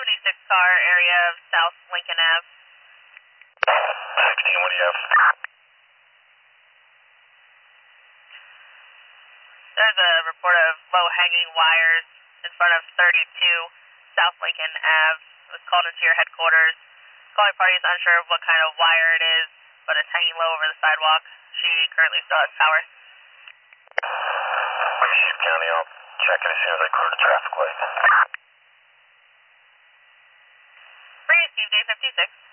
76 car area of South Lincoln Ave. 16, what do you have? There's a report of low-hanging wires in front of 32 South Lincoln Ave. It was called into your headquarters. Calling party is unsure of what kind of wire it is, but it's hanging low over the sidewalk. She currently still has power. Chief County, I'll check it as soon as I clear the traffic light. Received A56.